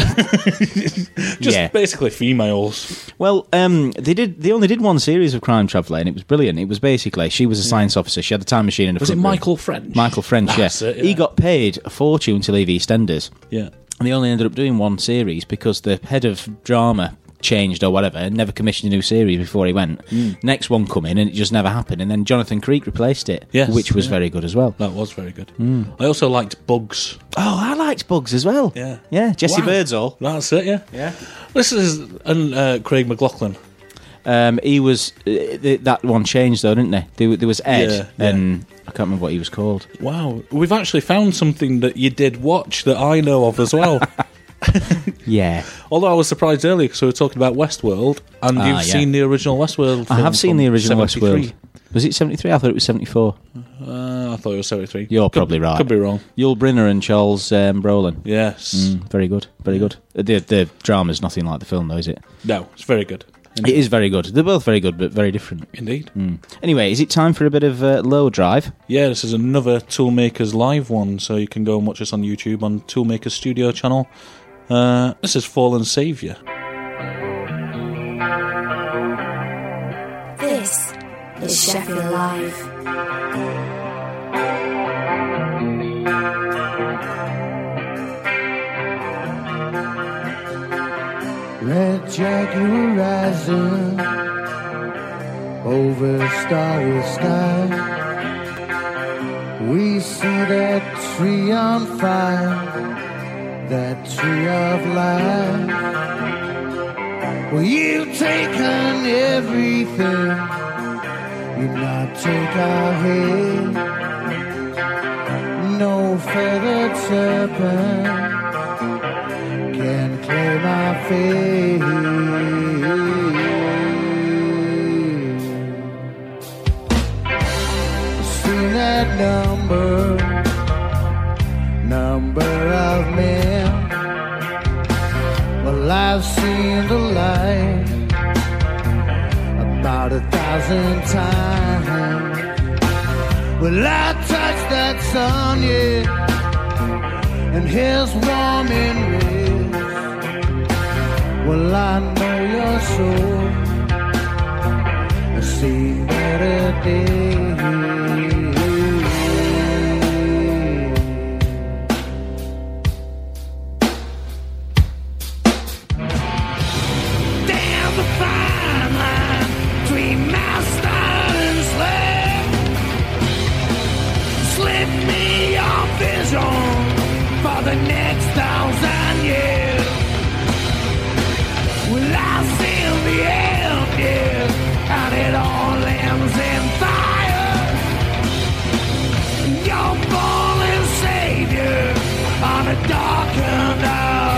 Basically females. Well, they only did one series of Crime Traveller, and it was brilliant. It was basically, she was a science officer. She had the time machine in the front room. Was it Michael French? Michael French, That's yeah. it, yeah. He got paid a fortune to leave EastEnders. Yeah. And they only ended up doing one series because the head of drama changed or whatever and never commissioned a new series before he went. Next one come in and it just never happened, and then Jonathan Creek replaced it, which was very good as well. That was very good. I also liked Bugs. Oh, I liked Bugs as well. Yeah. Jesse Birdsall. That's it, yeah. This is Craig McLachlan. He was that one changed though, didn't they? There was Ed, Yeah, yeah. and I can't remember what he was called. Wow, we've actually found something that you did watch that I know of as well. Yeah, Although I was surprised earlier because we were talking about Westworld, and you've yeah. seen the original Westworld. I film have seen from the original 73. Westworld. Was it 73? I thought it was 74. I thought it was 73. You're probably right. Could be wrong. Yul Brynner and Charles Brolin. Yes. Very good, very good. The drama's nothing like the film, though, is it? No, it's very good. It is very good. They're both very good, but very different. Indeed. Anyway, is it time for a bit of low drive? Yeah, this is another Toolmakers live one, so you can go and watch us on YouTube on Toolmakers Studio channel. This is Fallen Saviour. This is Sheffield Live. Red Jaguar rising over starry sky. We see that tree on fire, that tree of life. Well, you've taken everything, you not take our head. No feathered serpent can claim our faith. Seen that number of men. Well, I've seen the light about 1,000 times. Well, I touched that sun, yeah, and his warm embrace. Well, I know your soul has seen better days. There's a fine line between master and slave. Slip me your vision for the next 1,000 years. Well, I've seen the end, yeah, and it all ends in fire. Your fallen savior on a darkened hour.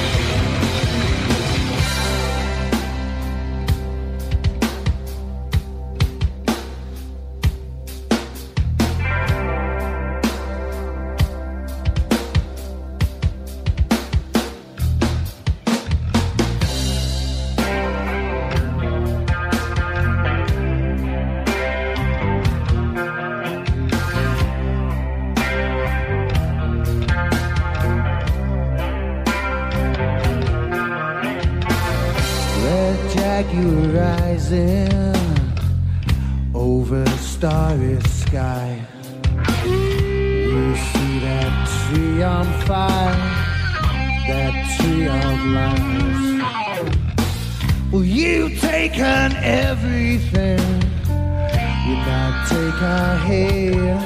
Red Jaguar rising over a starry sky. We see that tree on fire, that tree of life. Well, you've taken everything, you not take our hair.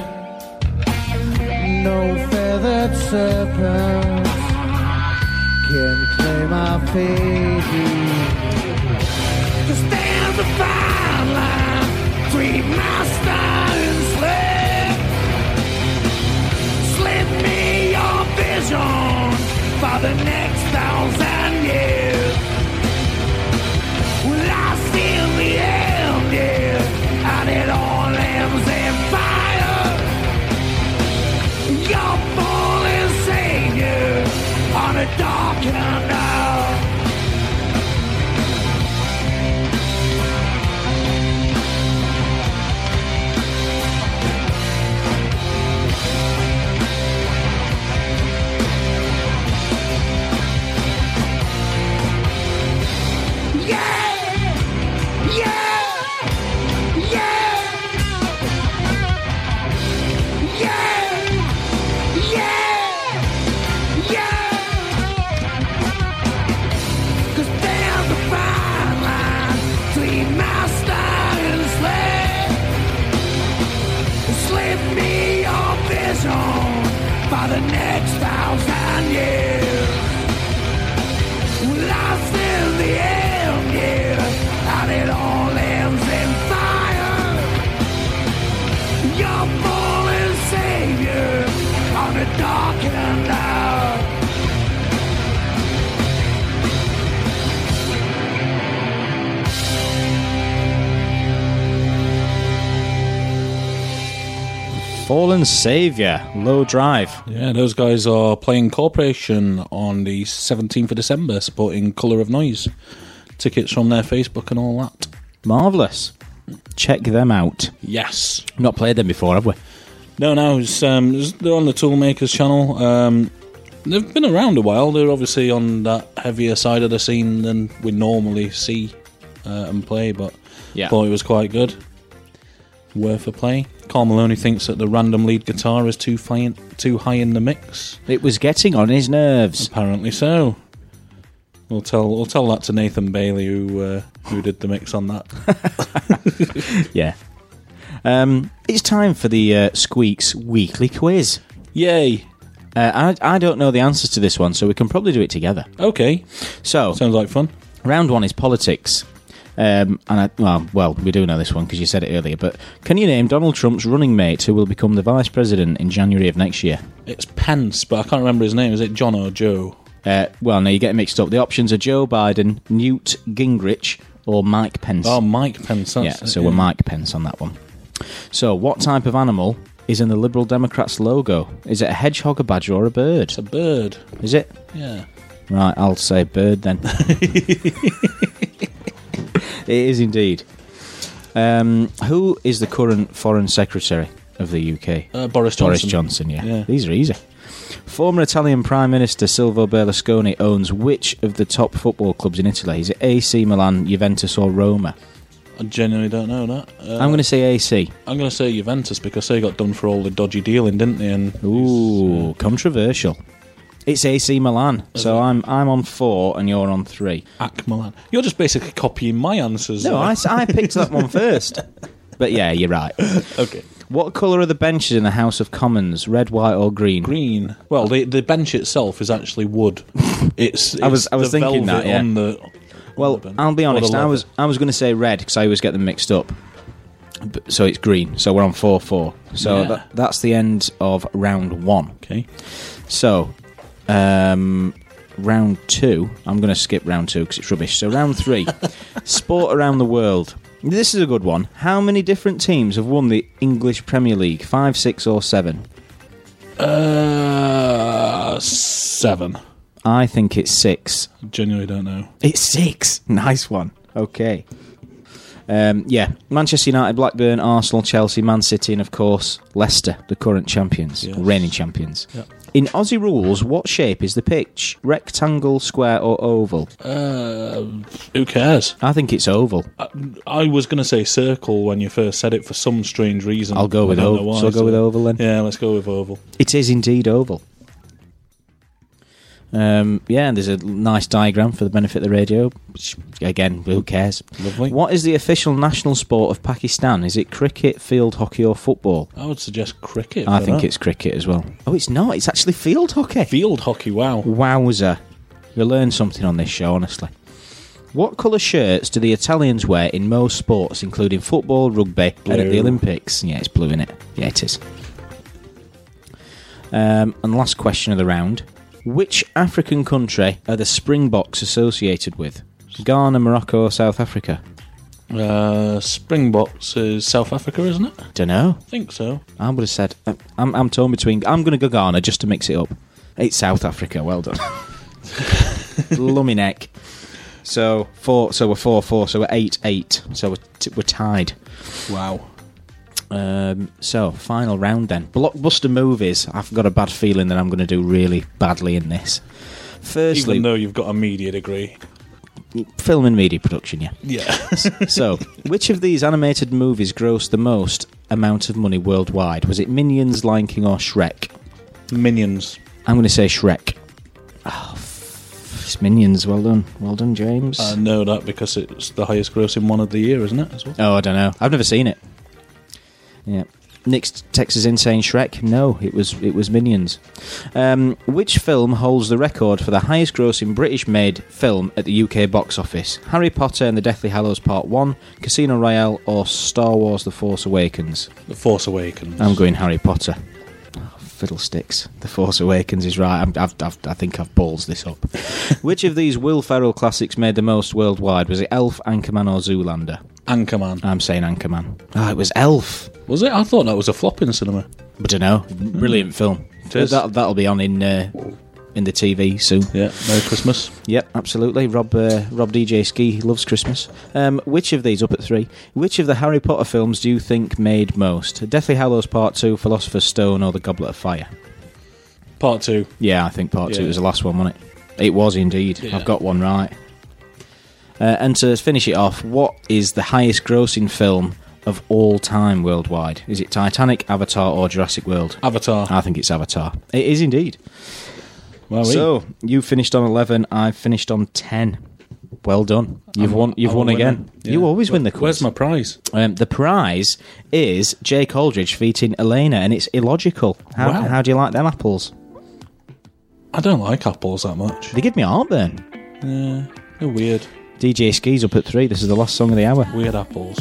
No feathered serpents can claim our fate. Just there's a fine line between master and slave. Slip me your vision for the next 1,000 years. Well, I've seen the end, yeah, and it all ends in fire. Your fallen savior on a darkened hour. Fallen Saviour, Low Drive. Yeah, those guys are playing Corporation on the 17th of December, supporting Colour of Noise. Tickets from their Facebook and all that. Marvellous. Check them out. Yes. Not played them before, have we? No, they're on the Toolmakers channel. They've been around a while. They're obviously on that heavier side of the scene than we normally see and play, but thought it was quite good. Worth a play. Carl Maloney thinks that the random lead guitar is too high in the mix. It was getting on his nerves. Apparently so. We'll tell that to Nathan Bailey, who did the mix on that. Yeah. It's time for the Squeaks Weekly Quiz. Yay! I don't know the answers to this one, so we can probably do it together. Okay. So sounds like fun. Round one is politics. We do know this one because you said it earlier, but can you name Donald Trump's running mate who will become the vice president in January of next year? It's Pence, but I can't remember his name. Is it John or Joe? No, you're getting mixed up. The options are Joe Biden, Newt Gingrich, or Mike Pence. Oh, Mike Pence. We're Mike Pence on that one. So, what type of animal is in the Liberal Democrats' logo? Is it a hedgehog, a badger, or a bird? It's a bird. Is it? Yeah. Right, I'll say bird then. It is indeed. Who is the current Foreign Secretary of the UK? Boris Johnson. Boris Johnson, yeah. These are easy. Former Italian Prime Minister Silvio Berlusconi owns which of the top football clubs in Italy? Is it AC Milan, Juventus, or Roma? I genuinely don't know that. I'm going to say AC. I'm going to say Juventus because they got done for all the dodgy dealing, didn't they? And controversial. It's AC Milan, so I'm on 4 and you're on 3. AC Milan. You're just basically copying my answers. No, I picked that one first. But yeah, you're right. Okay. What colour are the benches in the House of Commons? Red, white, or green? Green. Well, the bench itself is actually wood. I was thinking that. Yeah. On the. Well, I'll be honest. I was going to say red because I always get them mixed up. So it's green. So we're on 4-4. So that's the end of round 1. Okay. So. Round 2. I'm going to skip round 2 because it's rubbish. So round 3. Sport around the world. This is a good one. How many different teams have won the English Premier League? 5, 6 or 7? 7. I think it's 6. I genuinely don't know. It's 6. Nice one. Okay. Manchester United, Blackburn, Arsenal, Chelsea, Man City, and of course Leicester, the current champions, reigning champions. Yep. In Aussie rules, what shape is the pitch? Rectangle, square, or oval? Who cares? I think it's oval. I was going to say circle when you first said it for some strange reason. I'll go with oval. So I'll go with oval then. Yeah, let's go with oval. It is indeed oval. And there's a nice diagram for the benefit of the radio. Which, again, who cares? Lovely. What is the official national sport of Pakistan? Is it cricket, field hockey, or football? I would suggest cricket. I think it's cricket as well. Oh, it's not. It's actually field hockey. Field hockey, wow. Wowzer. You learn something on this show, honestly. What colour shirts do the Italians wear in most sports, including football, rugby, and at the Olympics? Yeah, it's blue, innit? Yeah, it is. And last question of the round. Which African country are the Springboks associated with? Ghana, Morocco, or South Africa? Springboks is South Africa, isn't it? Don't know. I think so. I would have said... I'm torn between... I'm going to go Ghana just to mix it up. It's South Africa. Well done. Lummy neck. So we're 4-4. So we're 8-8. So we're tied. Wow. So, final round then. Blockbuster movies. I've got a bad feeling that I'm going to do really badly in this. Firstly, even though you've got a media degree. Film and media production, yeah. Yeah. So, which of these animated movies grossed the most amount of money worldwide? Was it Minions, Lion King, or Shrek? Minions. I'm going to say Shrek. Oh, it's Minions. Well done, James. I know that because it's the highest grossing one of the year, isn't it? As well? Oh, I don't know. I've never seen it. Yeah. Nick's Texas Insane Shrek. No, it was Minions. Which film holds the record for the highest grossing British-made film at the UK box office? Harry Potter and the Deathly Hallows Part 1, Casino Royale, or Star Wars The Force Awakens? The Force Awakens. I'm going Harry Potter. Oh, fiddlesticks. The Force Awakens is right. I think I've balls this up. Which of these Will Ferrell classics made the most worldwide? Was it Elf, Anchorman, or Zoolander? Anchorman. I'm saying Anchorman. Ah, it was Elf. Was it? I thought that was a flop in cinema. I don't know. Brilliant film. It is. That'll be on in the TV soon. Yeah, Merry Christmas. Yep, absolutely. Rob DJ Ski loves Christmas. Which of these, up at 3, which of the Harry Potter films do you think made most? Deathly Hallows Part 2, Philosopher's Stone, or The Goblet of Fire? Part 2. Yeah, I think Part 2 was the last one, wasn't it? It was indeed. Yeah. I've got one right. And to finish it off, what is the highest grossing film of all time worldwide? Is it Titanic, Avatar, or Jurassic World? Avatar. I think it's Avatar. It is indeed. Well, So, you finished on 11, I've finished on 10. Well done. You've won again. Yeah. You always win the quiz. Where's my prize? The prize is Jake Aldridge featuring Elena, and it's illogical. How do you like them apples? I don't like apples that much. They give me heartburn. Yeah, they're weird. DJ Ski's up at 3. This is the last song of the hour. Weird apples.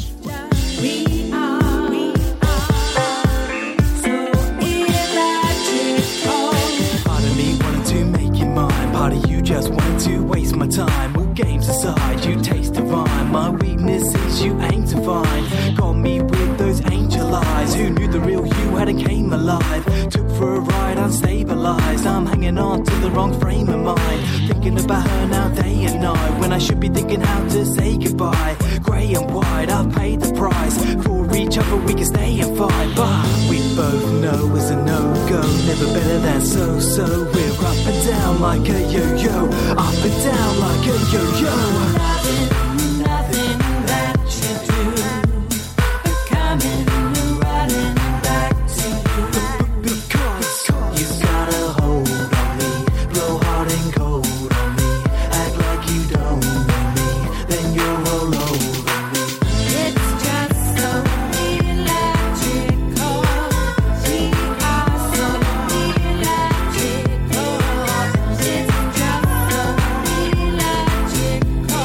Part of me wanted to make you mine. Part of you just wanted to waste my time. All games aside, you taste divine. My weakness is you aim to find. Got me with those angel eyes. Who knew the real you hadn't came alive? Took for a ride, unstabilized. I'm hanging on to the wrong frame of mind. Thinking about her now day and night. When I should be thinking how to say goodbye. Grey and white, I've paid the price. For each other we can stay and fight. But we both know it's a no-go. Never better than so-so. We're up and down like a yo-yo. Up and down like a yo-yo. Nothing that you do, but coming and running back to you. Because you got a hold on me. Blow hard and cold on me. Act like you don't know me. Then you're all over me. It's just so electrical. We are so electrical. It's just so electrical.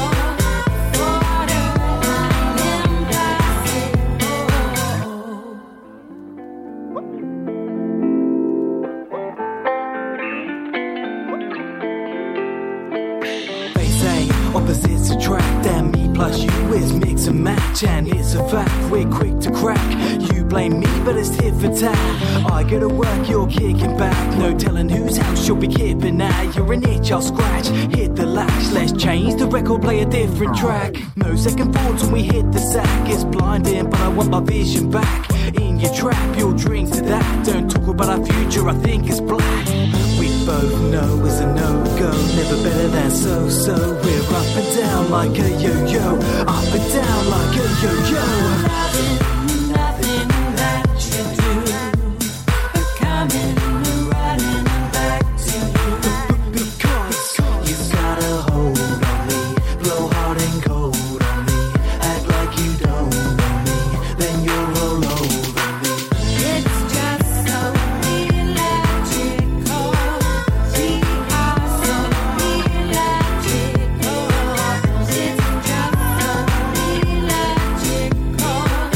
They say opposites attract, and me plus you is mix and match, and it's a fact we're quick to crack. You blame me, but it's tit for tat. I go to work, you're kicking back. No telling whose house you'll be keeping at. You're an itch, I'll scratch. Hit the latch, let's change the record, play a different track. No second thoughts when we hit the sack. It's blinding, but I want my vision back. In your trap, your drinks to that. Don't talk about our future, I think it's black. We both know it's a no-go. Never better than so-so. We're up and down like a yo-yo. Up and down like a yo-yo. Nothing that you do, but coming and running back to you. Because you got a hold on me. Blow hard and cold on me. Act like you don't know me. Then you're all over me. It's just so electrical. We are so electrical. It's just so electrical.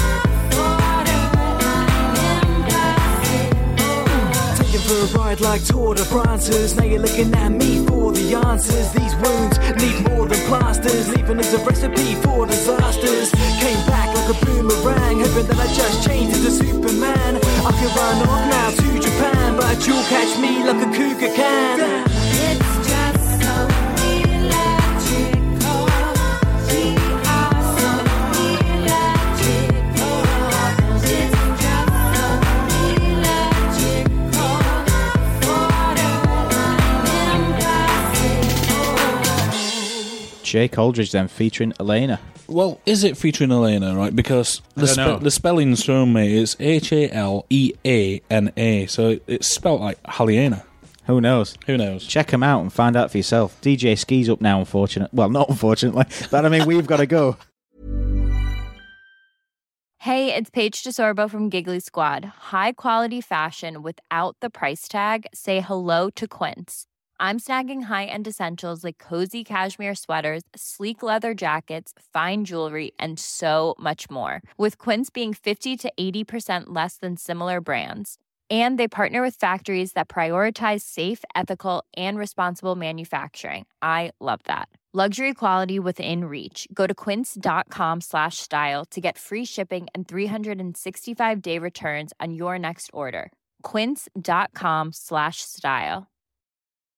Borderline impossible. Taking for a ride like Tour de France's. Now you're looking at me for the answers. These wounds need more than plasters. Leaving us a recipe for disasters. Came back like a boomerang, hoping that I just changed into Superman. I could run off now to Japan, but you'll catch me like a cougar can. It's just so electrical. We are so electrical. It's just so electrical. Borderline impossible. Jake Aldridge then featuring Elena. Well, is it featuring Elena, right? Because don't know. the spelling's thrown me. It's Haleana, so it's spelt like Haliena. Who knows? Who knows? Check them out and find out for yourself. DJ Ski's up now, unfortunately. Well, not unfortunately, but I mean, we've got to go. Hey, it's Paige DeSorbo from Giggly Squad. High quality fashion without the price tag. Say hello to Quince. I'm snagging high-end essentials like cozy cashmere sweaters, sleek leather jackets, fine jewelry, and so much more. With Quince being 50 to 80% less than similar brands. And they partner with factories that prioritize safe, ethical, and responsible manufacturing. I love that. Luxury quality within reach. Go to quince.com/style to get free shipping and 365-day returns on your next order. Quince.com/style.